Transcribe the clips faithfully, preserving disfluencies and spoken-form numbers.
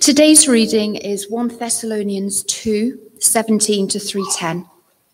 Today's reading is First Thessalonians two, seventeen to three ten.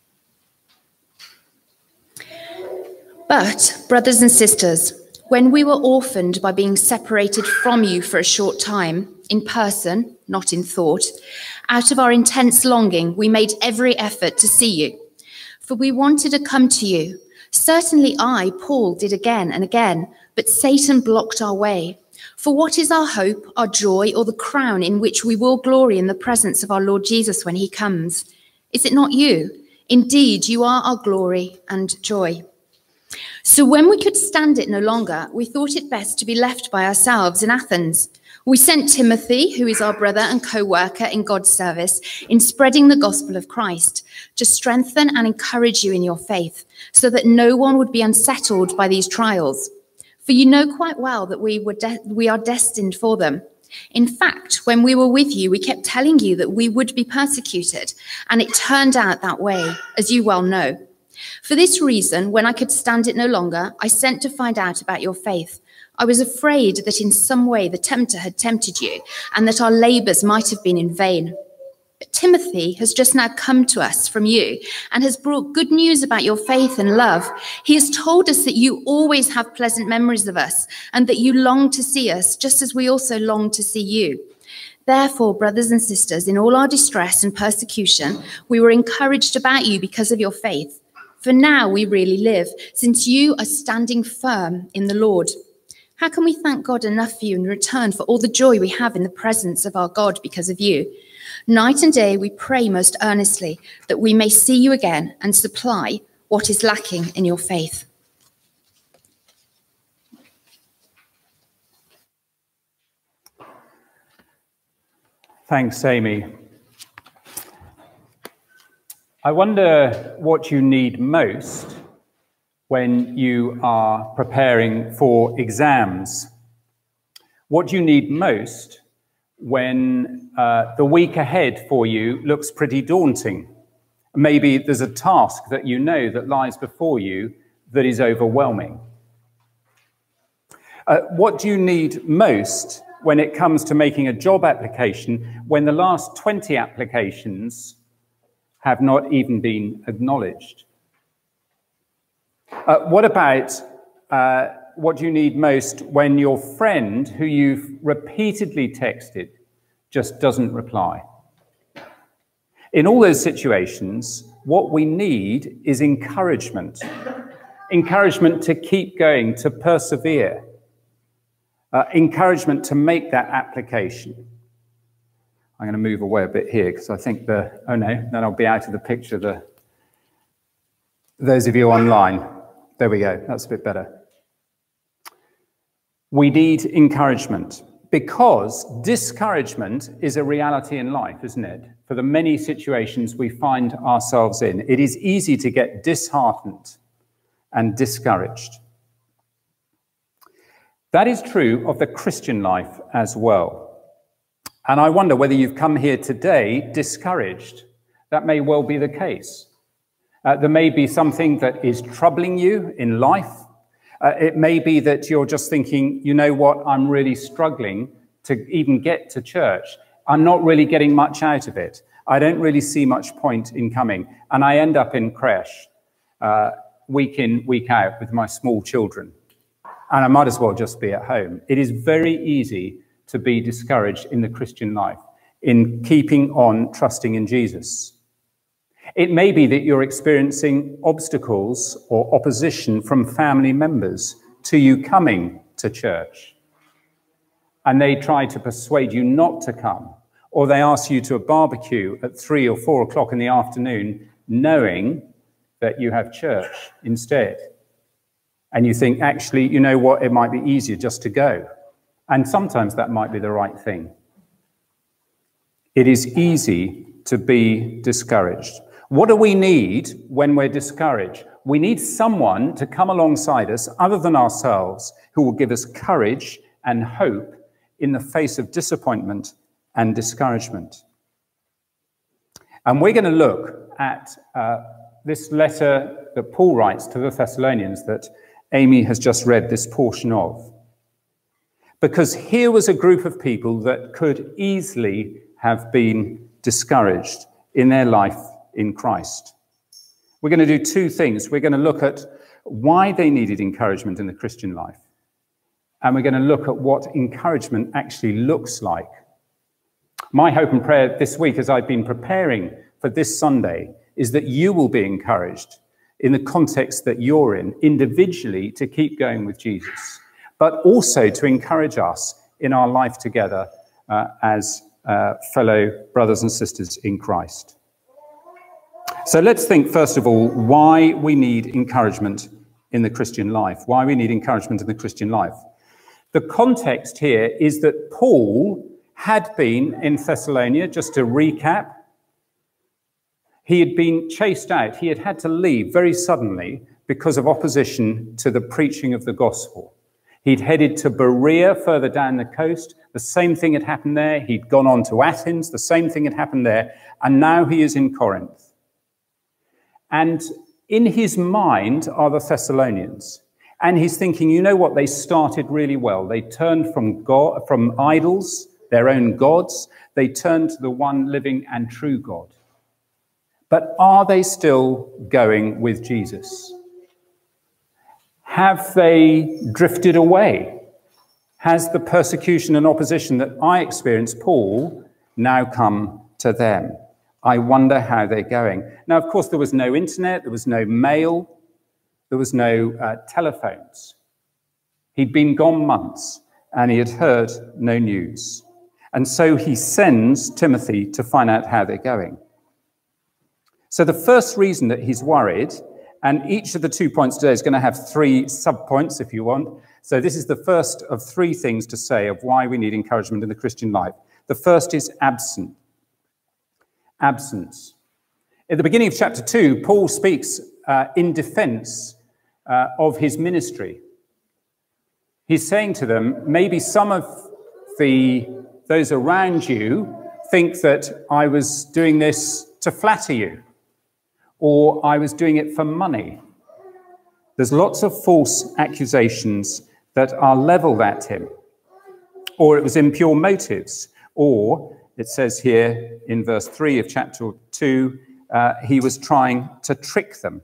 But, brothers and sisters, when we were orphaned by being separated from you for a short time, in person, not in thought, out of our intense longing, we made every effort to see you. For we wanted to come to you. Certainly I, Paul, did again and again, but Satan blocked our way. For what is our hope, our joy, or the crown in which we will glory in the presence of our Lord Jesus when he comes? Is it not you? Indeed, you are our glory and joy. So when we could stand it no longer, we thought it best to be left by ourselves in Athens. We sent Timothy, who is our brother and co-worker in God's service, in spreading the gospel of Christ, to strengthen and encourage you in your faith, so that no one would be unsettled by these trials. For you know quite well that we were de- we are destined for them. In fact, when we were with you, we kept telling you that we would be persecuted, and it turned out that way, as you well know. For this reason, when I could stand it no longer, I sent to find out about your faith. I was afraid that in some way the tempter had tempted you, and that our labors might have been in vain. But Timothy has just now come to us from you and has brought good news about your faith and love. He has told us that you always have pleasant memories of us and that you long to see us, just as we also long to see you. Therefore, brothers and sisters, in all our distress and persecution, we were encouraged about you because of your faith. For now we really live, since you are standing firm in the Lord. How can we thank God enough for you in return for all the joy we have in the presence of our God because of you? Night and day we pray most earnestly that we may see you again and supply what is lacking in your faith. Thanks, Amy. I wonder what you need most when you are preparing for exams. What do you need most when uh, the week ahead for you looks pretty daunting? Maybe there's a task that you know that lies before you that is overwhelming. Uh, what do you need most when it comes to making a job application when the last twenty applications have not even been acknowledged? Uh, what about uh, what do you need most when your friend who you've repeatedly texted just doesn't reply? In all those situations, what we need is encouragement. Encouragement to keep going, to persevere. Uh, encouragement to make that application. I'm going to move away a bit here because I think the, oh no, then I'll be out of the picture. The, those of you online, there we go, that's a bit better. We need encouragement because discouragement is a reality in life, isn't it? For the many situations we find ourselves in, it is easy to get disheartened and discouraged. That is true of the Christian life as well. And I wonder whether you've come here today discouraged. That may well be the case. Uh, there may be something that is troubling you in life. Uh, it may be that you're just thinking, you know what, I'm really struggling to even get to church. I'm not really getting much out of it. I don't really see much point in coming. And I end up in creche uh, week in, week out with my small children. And I might as well just be at home. It is very easy to be discouraged in the Christian life, in keeping on trusting in Jesus. It may be that you're experiencing obstacles or opposition from family members to you coming to church. And they try to persuade you not to come, or they ask you to a barbecue at three or four o'clock in the afternoon, knowing that you have church instead. And you think, actually, you know what, it might be easier just to go. And sometimes that might be the right thing. It is easy to be discouraged. What do we need when we're discouraged? We need someone to come alongside us other than ourselves who will give us courage and hope in the face of disappointment and discouragement. And we're going to look at uh, this letter that Paul writes to the Thessalonians that Amy has just read this portion of. Because here was a group of people that could easily have been discouraged in their life in Christ. We're going to do two things. We're going to look at why they needed encouragement in the Christian life. And we're going to look at what encouragement actually looks like. My hope and prayer this week, as I've been preparing for this Sunday, is that you will be encouraged in the context that you're in, individually, to keep going with Jesus, but also to encourage us in our life together uh, as uh, fellow brothers and sisters in Christ. So let's think, first of all, why we need encouragement in the Christian life, why we need encouragement in the Christian life. The context here is that Paul had been in Thessalonica, just to recap. He had been chased out. He had had to leave very suddenly because of opposition to the preaching of the gospel. He'd headed to Berea, further down the coast. The same thing had happened there. He'd gone on to Athens. The same thing had happened there. And now he is in Corinth. And in his mind are the Thessalonians. And he's thinking, you know what? They started really well. They turned from God, from idols, their own gods. They turned to the one living and true God. But are they still going with Jesus? Have they drifted away? Has the persecution and opposition that I experienced, Paul, now come to them? I wonder how they're going. Now, of course, there was no internet, there was no mail, there was no uh, telephones. He'd been gone months and he had heard no news. And so he sends Timothy to find out how they're going. So the first reason that he's worried, and each of the two points today is going to have three sub-points if you want. So this is the first of three things to say of why we need encouragement in the Christian life. The first is absent. Absence. At the beginning of chapter two, Paul speaks uh, in defense uh, of his ministry. He's saying to them, maybe some of the those around you think that I was doing this to flatter you, or I was doing it for money. There's lots of false accusations that are leveled at him, or it was impure motives, or it says here in verse three of chapter two, uh, he was trying to trick them.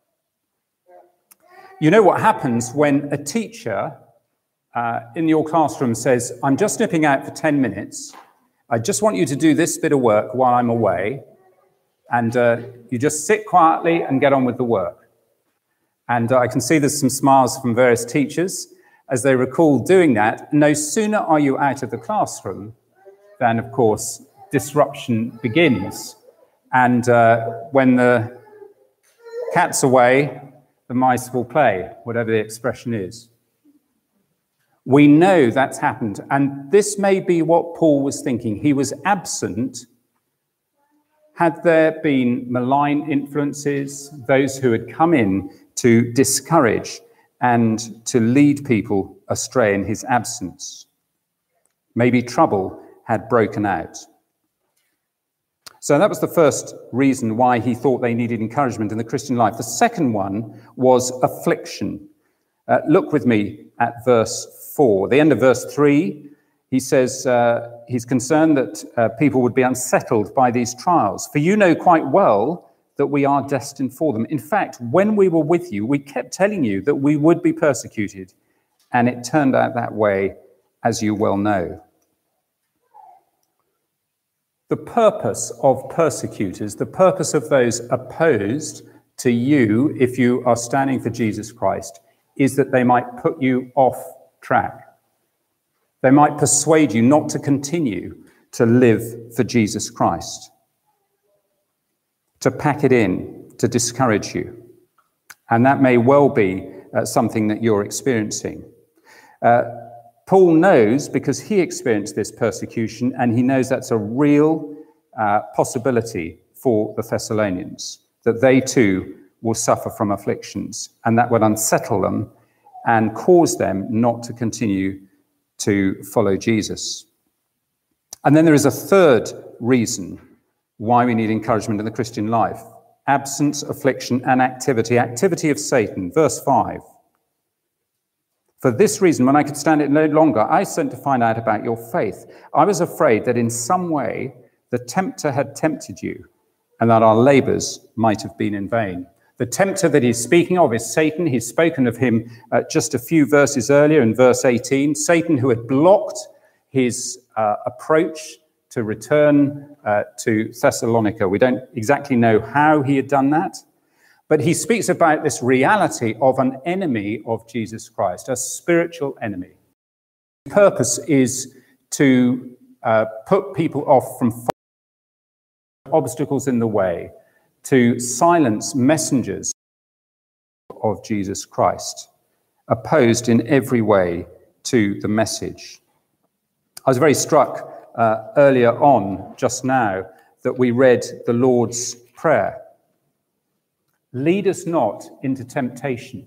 You know what happens when a teacher uh, in your classroom says, I'm just nipping out for ten minutes. I just want you to do this bit of work while I'm away. And uh, you just sit quietly and get on with the work. And uh, I can see there's some smiles from various teachers as they recall doing that. No sooner are you out of the classroom than, of course, disruption begins. And uh, when the cat's away, the mice will play, whatever the expression is. We know that's happened. And this may be what Paul was thinking. He was absent. Had there been malign influences, those who had come in to discourage and to lead people astray in his absence? Maybe trouble had broken out. So that was the first reason why he thought they needed encouragement in the Christian life. The second one was affliction. Uh, look with me at verse four. The end of verse three, he says uh, he's concerned that uh, people would be unsettled by these trials. For you know quite well that we are destined for them. In fact, when we were with you, we kept telling you that we would be persecuted, and it turned out that way, as you well know. The purpose of persecutors, the purpose of those opposed to you, if you are standing for Jesus Christ, is that they might put you off track. They might persuade you not to continue to live for Jesus Christ, to pack it in, to discourage you. And that may well be uh, something that you're experiencing. Uh, Paul knows, because he experienced this persecution, and he knows that's a real uh, possibility for the Thessalonians, that they too will suffer from afflictions, and that would unsettle them and cause them not to continue to follow Jesus. And then there is a third reason why we need encouragement in the Christian life: absence, affliction, and activity. Activity of Satan. Verse five. For this reason, when I could stand it no longer, I sent to find out about your faith. I was afraid that in some way the tempter had tempted you, and that our labors might have been in vain. The tempter that he's speaking of is Satan. He's spoken of him uh, just a few verses earlier in verse eighteen. Satan, who had blocked his uh, approach to return uh, to Thessalonica. We don't exactly know how he had done that, but he speaks about this reality of an enemy of Jesus Christ, a spiritual enemy. The purpose is to uh, put people off from obstacles in the way, to silence messengers of Jesus Christ, opposed in every way to the message. I was very struck uh, earlier on, just now, that we read the Lord's Prayer. Lead us not into temptation.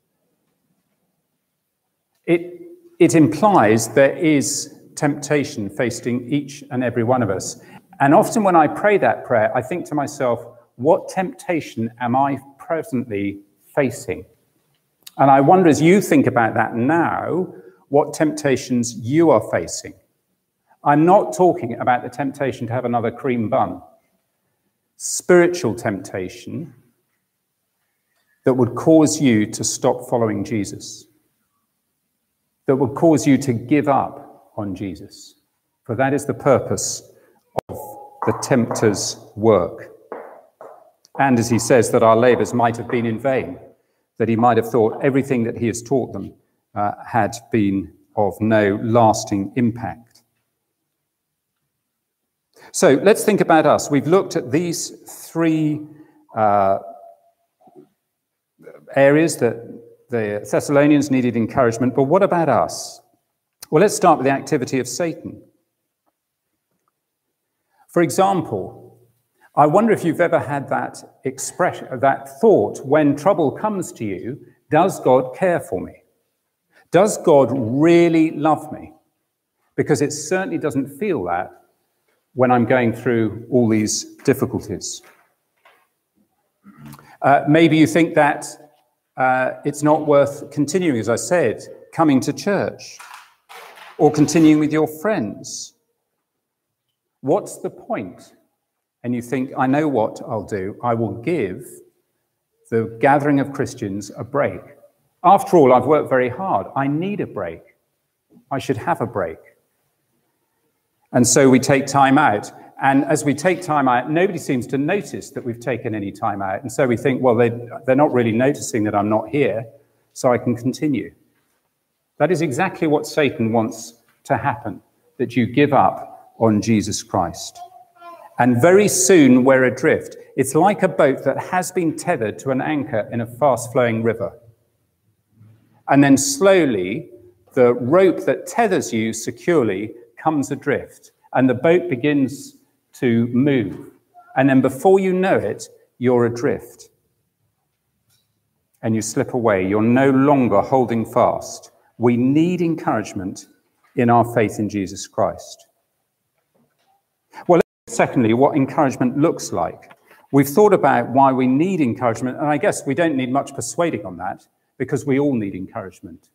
It, it implies there is temptation facing each and every one of us. And often when I pray that prayer, I think to myself, what temptation am I presently facing? And I wonder, as you think about that now, what temptations you are facing. I'm not talking about the temptation to have another cream bun. Spiritual temptation that would cause you to stop following Jesus, that would cause you to give up on Jesus. For that is the purpose of the tempter's work. And as he says, that our labors might have been in vain, that he might have thought everything that he has taught them uh, had been of no lasting impact. So let's think about us. We've looked at these three uh, areas that the Thessalonians needed encouragement, but what about us? Well, let's start with the activity of Satan. For example, I wonder if you've ever had that expression, that thought, when trouble comes to you, does God care for me? Does God really love me? Because it certainly doesn't feel that when I'm going through all these difficulties. Uh, maybe you think that uh, it's not worth continuing, as I said, coming to church or continuing with your friends. What's the point? And you think, I know what I'll do. I will give the gathering of Christians a break. After all, I've worked very hard. I need a break. I should have a break. And so we take time out. And as we take time out, nobody seems to notice that we've taken any time out. And so we think, well, they, they're not really noticing that I'm not here, so I can continue. That is exactly what Satan wants to happen, that you give up on Jesus Christ. And very soon we're adrift. It's like a boat that has been tethered to an anchor in a fast-flowing river. And then slowly, the rope that tethers you securely comes adrift, and the boat begins to move. And then before you know it, you're adrift. And you slip away. You're no longer holding fast. We need encouragement in our faith in Jesus Christ. Well, secondly, what encouragement looks like. We've thought about why we need encouragement, and I guess we don't need much persuading on that, because we all need encouragement.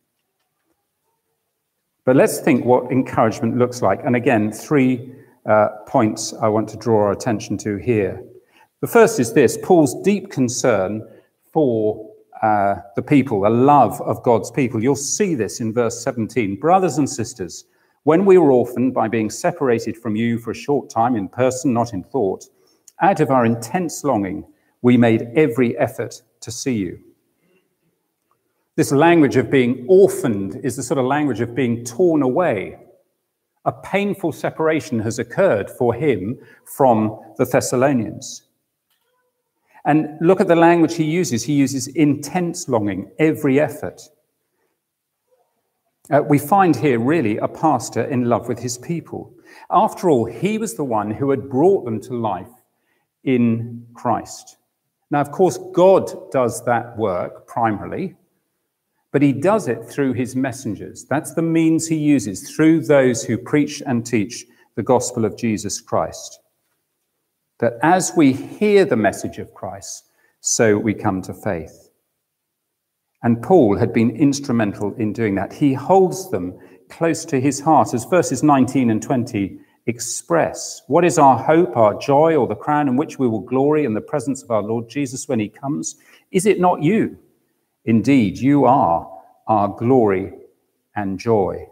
But let's think what encouragement looks like. And again, three uh, points I want to draw our attention to here. The first is this: Paul's deep concern for uh, the people, a love of God's people. You'll see this in verse seventeen. Brothers and sisters, when we were orphaned by being separated from you for a short time in person, not in thought, out of our intense longing, we made every effort to see you. This language of being orphaned is the sort of language of being torn away. A painful separation has occurred for him from the Thessalonians. And look at the language he uses. He uses intense longing, every effort. Uh, we find here really a pastor in love with his people. After all, he was the one who had brought them to life in Christ. Now, of course, God does that work primarily, but he does it through his messengers. That's the means he uses, through those who preach and teach the gospel of Jesus Christ. That as we hear the message of Christ, so we come to faith. And Paul had been instrumental in doing that. He holds them close to his heart, as verses nineteen and twenty express. What is our hope, our joy, or the crown in which we will glory in the presence of our Lord Jesus when he comes? Is it not you? Indeed, you are our glory and joy.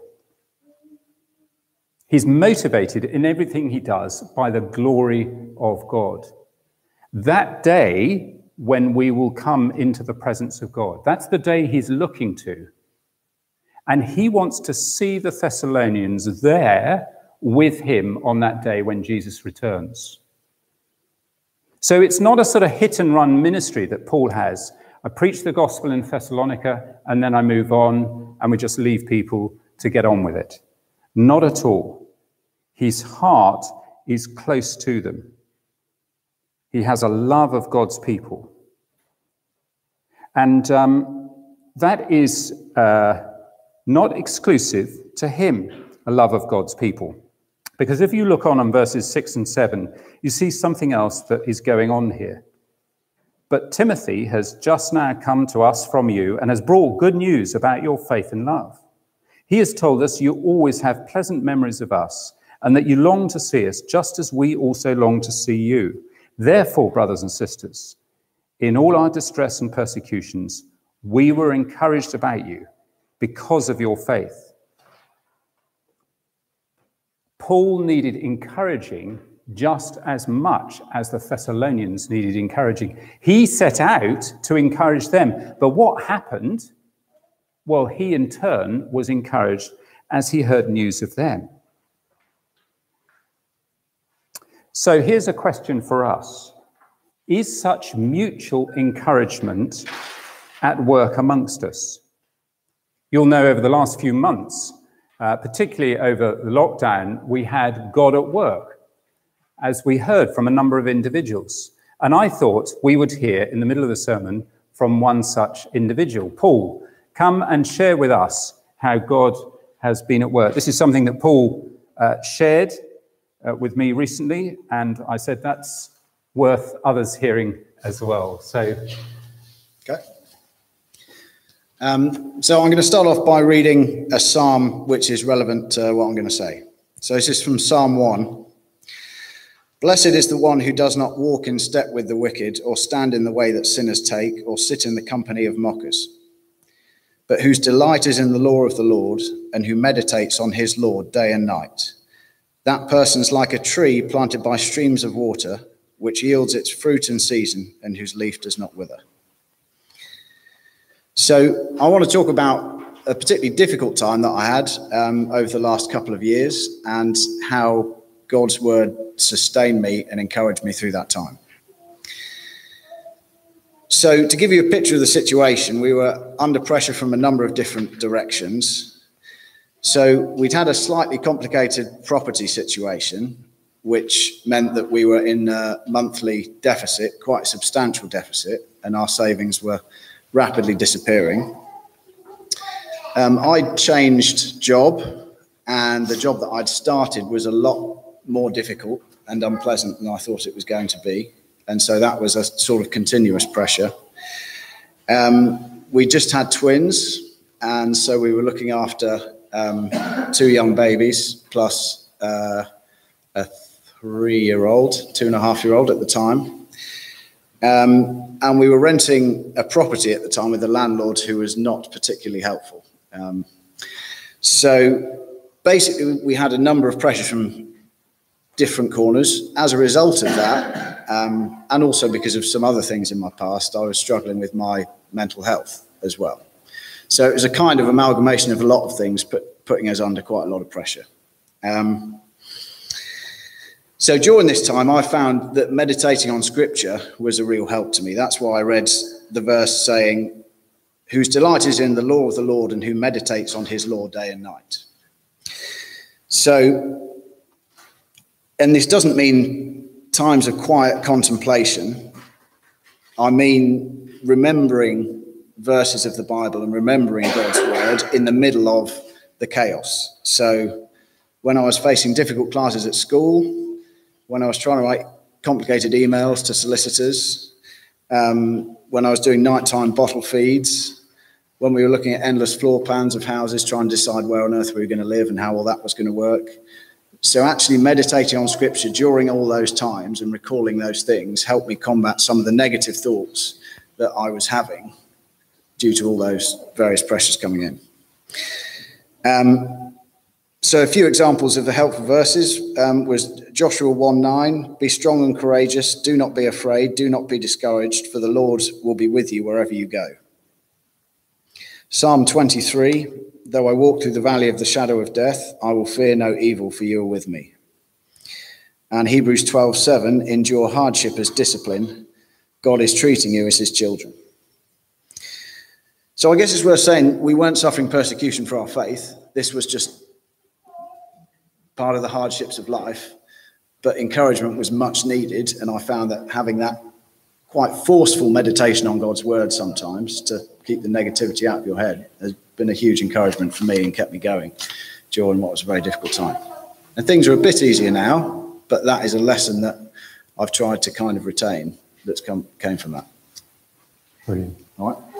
He's motivated in everything he does by the glory of God. That day when we will come into the presence of God, that's the day he's looking to. And he wants to see the Thessalonians there with him on that day when Jesus returns. So it's not a sort of hit and run ministry that Paul has. I preach the gospel in Thessalonica and then I move on and we just leave people to get on with it. Not at all. His heart is close to them. He has a love of God's people. And um, that is uh, not exclusive to him, a love of God's people. Because if you look on in verses six and seven, you see something else that is going on here. But Timothy has just now come to us from you and has brought good news about your faith and love. He has told us you always have pleasant memories of us and that you long to see us just as we also long to see you. Therefore, brothers and sisters, in all our distress and persecutions, we were encouraged about you because of your faith. Paul needed encouraging just as much as the Thessalonians needed encouraging. He set out to encourage them. But what happened? Well, he in turn was encouraged as he heard news of them. So here's a question for us. Is such mutual encouragement at work amongst us? You'll know over the last few months, uh, particularly over the lockdown, we had God at work, as we heard from a number of individuals. And I thought we would hear in the middle of the sermon from one such individual. Paul, come and share with us how God has been at work. This is something that Paul uh, shared uh, with me recently, and I said that's worth others hearing as well. So, okay. Um, so I'm going to start off by reading a psalm which is relevant to what I'm going to say. So this is from Psalm one. Blessed is the one who does not walk in step with the wicked, or stand in the way that sinners take, or sit in the company of mockers, but whose delight is in the law of the Lord, and who meditates on his law day and night. That person's like a tree planted by streams of water, which yields its fruit in season, and whose leaf does not wither. So I want to talk about a particularly difficult time that I had um, over the last couple of years, and how God's word sustained me and encouraged me through that time. So to give you a picture of the situation, we were under pressure from a number of different directions. So we'd had a slightly complicated property situation, which meant that we were in a monthly deficit, quite a substantial deficit, and our savings were rapidly disappearing. Um, I'd changed job, and the job that I'd started was a lot more difficult and unpleasant than I thought it was going to be. And so that was a sort of continuous pressure. Um, we just had twins, and so we were looking after um, two young babies, plus uh, a three-year-old, two and a half year old at the time. Um, and we were renting a property at the time with a landlord who was not particularly helpful. Um, so basically we had a number of pressures from different corners. As a result of that, um, and also because of some other things in my past, I was struggling with my mental health as well. So it was a kind of amalgamation of a lot of things, put, putting us under quite a lot of pressure. Um, So during this time, I found that meditating on scripture was a real help to me. That's why I read the verse saying, whose delight is in the law of the Lord, and who meditates on his law day and night. So, and this doesn't mean times of quiet contemplation. I mean remembering verses of the Bible and remembering God's word in the middle of the chaos. So when I was facing difficult classes at school, when I was trying to write complicated emails to solicitors, um, when I was doing nighttime bottle feeds, when we were looking at endless floor plans of houses, trying to decide where on earth we were going to live and how all that was going to work. So actually meditating on scripture during all those times and recalling those things helped me combat some of the negative thoughts that I was having due to all those various pressures coming in. Um, so a few examples of the helpful verses um, was Joshua one nine, be strong and courageous, do not be afraid, do not be discouraged, for the Lord will be with you wherever you go. Psalm twenty-three, though I walk through the valley of the shadow of death, I will fear no evil, for you are with me. And Hebrews twelve seven, endure hardship as discipline. God is treating you as his children. So I guess it's worth saying we weren't suffering persecution for our faith. This was just part of the hardships of life. But encouragement was much needed. And I found that having that quite forceful meditation on God's word sometimes to keep the negativity out of your head has been a huge encouragement for me and kept me going during what was a very difficult time. And things are a bit easier now, but that is a lesson that I've tried to kind of retain that's come came from that. Brilliant. All right.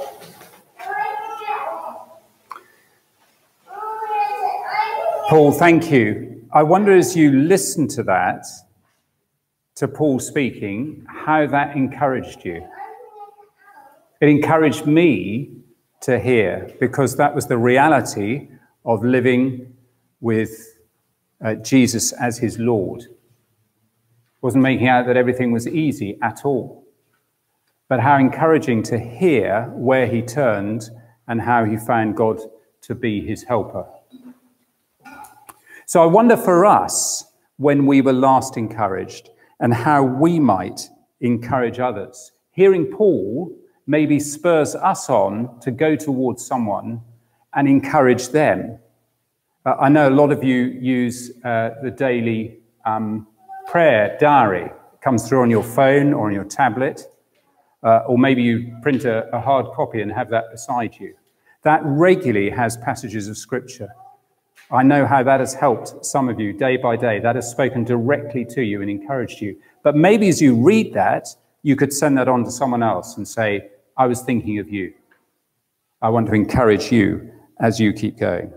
Paul, thank you. I wonder as you listen to that, to Paul speaking, how that encouraged you. It encouraged me to hear, because that was the reality of living with uh, Jesus as his Lord. Wasn't making out that everything was easy at all, but how encouraging to hear where he turned and how he found God to be his helper. So I wonder for us, when we were last encouraged, and how we might encourage others. Hearing Paul maybe spurs us on to go towards someone and encourage them. Uh, I know a lot of you use uh, the daily um, prayer diary. It comes through on your phone or on your tablet, uh, or maybe you print a, a hard copy and have that beside you. That regularly has passages of scripture. I know how that has helped some of you day by day. That has spoken directly to you and encouraged you. But maybe as you read that, you could send that on to someone else and say, I was thinking of you. I want to encourage you as you keep going.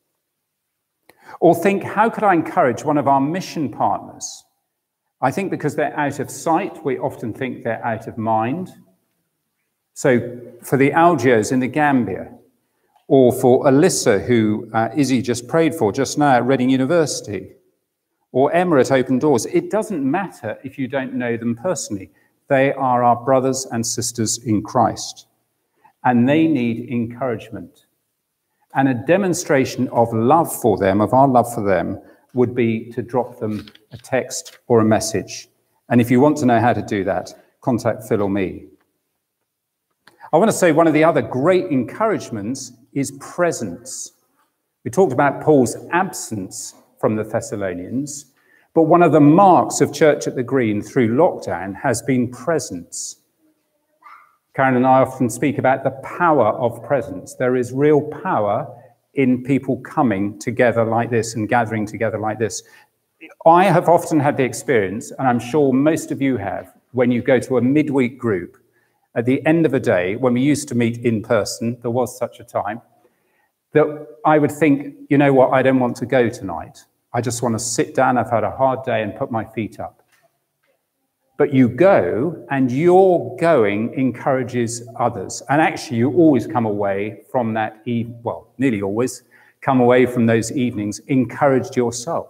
Or think, how could I encourage one of our mission partners? I think because they're out of sight, we often think they're out of mind. So for the Algiers in the Gambia, or for Alyssa, who uh, Izzy just prayed for just now at Reading University, or Emma at Open Doors. It doesn't matter if you don't know them personally. They are our brothers and sisters in Christ, and they need encouragement. And a demonstration of love for them, of our love for them, would be to drop them a text or a message. And if you want to know how to do that, contact Phil or me. I want to say one of the other great encouragements is presence. We talked about Paul's absence from the Thessalonians, but one of the marks of Church at the Green through lockdown has been presence. Karen and I often speak about the power of presence. There is real power in people coming together like this and gathering together like this. I have often had the experience, and I'm sure most of you have, when you go to a midweek group, at the end of a day, when we used to meet in person, there was such a time, that I would think, you know what, I don't want to go tonight. I just want to sit down, I've had a hard day, and put my feet up. But you go, and your going encourages others. And actually, you always come away from that evening, well, nearly always, come away from those evenings encouraged yourself.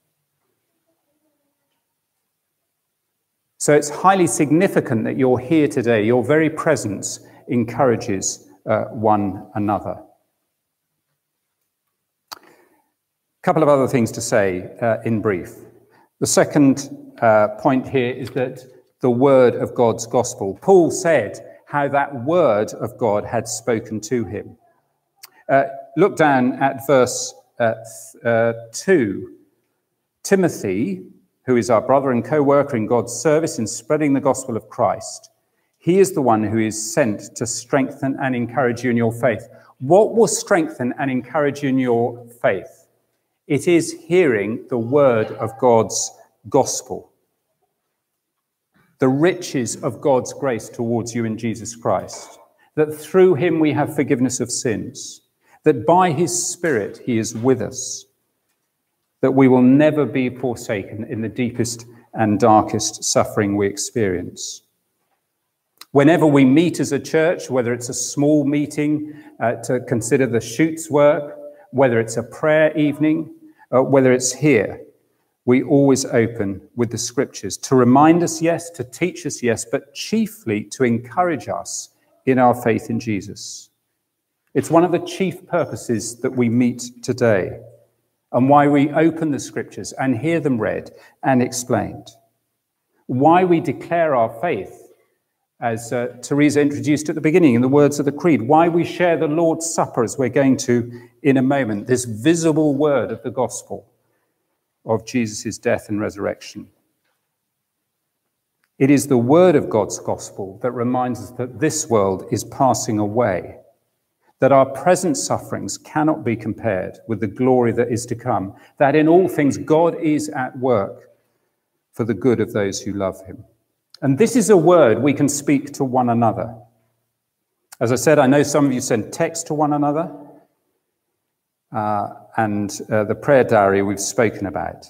So it's highly significant that you're here today. Your very presence encourages uh, one another. A couple of other things to say uh, in brief. The second uh, point here is that the word of God's gospel. Paul said how that word of God had spoken to him. Uh, look down at verse uh, uh, two. Timothy, who is our brother and co-worker in God's service in spreading the gospel of Christ, he is the one who is sent to strengthen and encourage you in your faith. What will strengthen and encourage you in your faith? It is hearing the word of God's gospel, the riches of God's grace towards you in Jesus Christ. that through him we have forgiveness of sins, that by his Spirit he is with us, that we will never be forsaken in the deepest and darkest suffering we experience. Whenever we meet as a church, whether it's a small meeting uh, to consider the shoots work, whether it's a prayer evening, uh, whether it's here, we always open with the scriptures to remind us, yes, to teach us, yes, but chiefly to encourage us in our faith in Jesus. It's one of the chief purposes that we meet today and why we open the scriptures and hear them read and explained. Why we declare our faith, as uh, Teresa introduced at the beginning in the words of the Creed, why we share the Lord's Supper, as we're going to in a moment, this visible word of the gospel of Jesus' death and resurrection. It is the word of God's gospel that reminds us that this world is passing away, that our present sufferings cannot be compared with the glory that is to come, that in all things God is at work for the good of those who love him. And this is a word we can speak to one another. As I said, I know some of you send text to one another, uh, and uh, the prayer diary we've spoken about.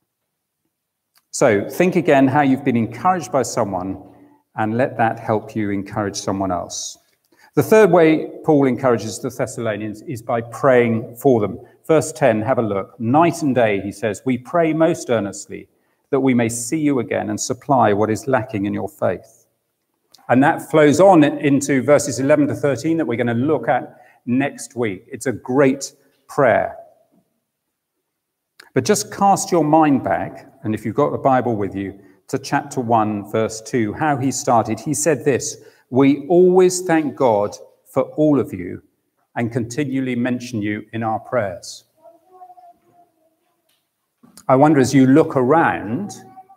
So think again how you've been encouraged by someone, and let that help you encourage someone else. The third way Paul encourages the Thessalonians is by praying for them. Verse ten, have a look. Night and day, he says, we pray most earnestly that we may see you again and supply what is lacking in your faith. And that flows on into verses eleven to thirteen that we're going to look at next week. It's a great prayer. But just cast your mind back, and if you've got the Bible with you, to chapter one, verse two, how he started. He said this, we always thank God for all of you and continually mention you in our prayers. I wonder, as you look around,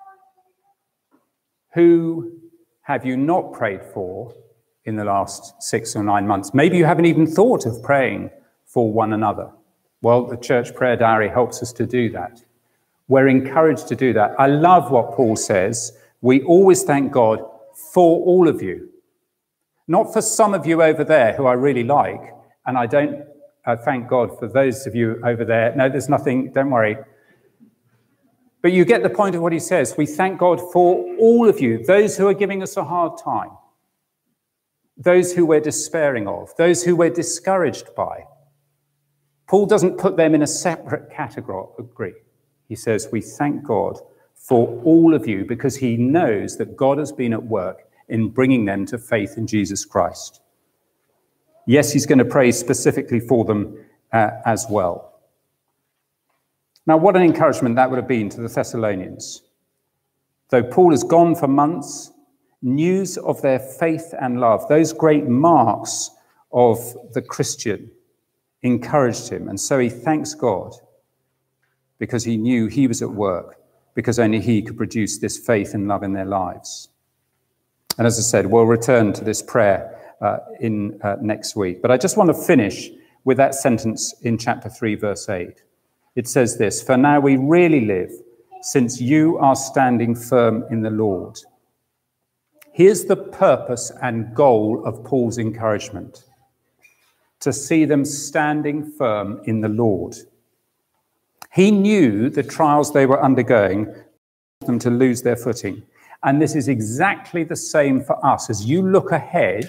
who have you not prayed for in the last six or nine months? Maybe you haven't even thought of praying for one another. Well, the church prayer diary helps us to do that. We're encouraged to do that. I love what Paul says. We always thank God for all of you. Not for some of you over there who I really like, and I don't uh, thank God for those of you over there. No, there's nothing, don't worry. But you get the point of what he says. We thank God for all of you, those who are giving us a hard time, those who we're despairing of, those who we're discouraged by. Paul doesn't put them in a separate category. He says, we thank God for all of you because he knows that God has been at work in bringing them to faith in Jesus Christ. Yes, he's going to pray specifically for them uh, as well. Now, what an encouragement that would have been to the Thessalonians. Though Paul has gone for months, news of their faith and love, those great marks of the Christian, encouraged him. And so he thanks God because he knew he was at work, because only he could produce this faith and love in their lives. And as I said, we'll return to this prayer uh, in uh, next week. But I just want to finish with that sentence in chapter three, verse eight. It says this, for now we really live, since you are standing firm in the Lord. Here's the purpose and goal of Paul's encouragement: to see them standing firm in the Lord. He knew the trials they were undergoing caused them to lose their footing. And this is exactly the same for us. As you look ahead,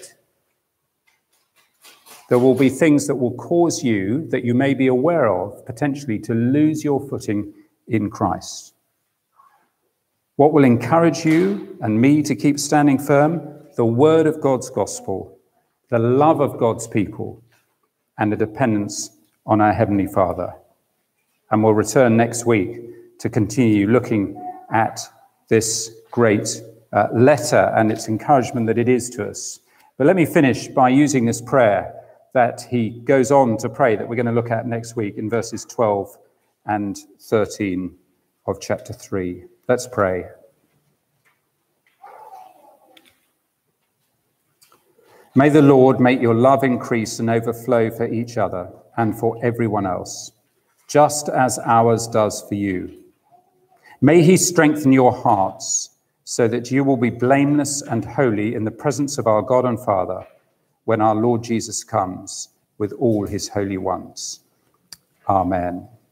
there will be things that will cause you, that you may be aware of, potentially to lose your footing in Christ. What will encourage you and me to keep standing firm? The word of God's gospel, the love of God's people, and the dependence on our Heavenly Father. And we'll return next week to continue looking at this great uh, letter and its encouragement that it is to us. But let me finish by using this prayer that he goes on to pray, that we're going to look at next week in verses twelve and thirteen of chapter three. Let's pray. May the Lord make your love increase and overflow for each other and for everyone else, just as ours does for you. May he strengthen your hearts so that you will be blameless and holy in the presence of our God and Father when our Lord Jesus comes with all his holy ones. Amen.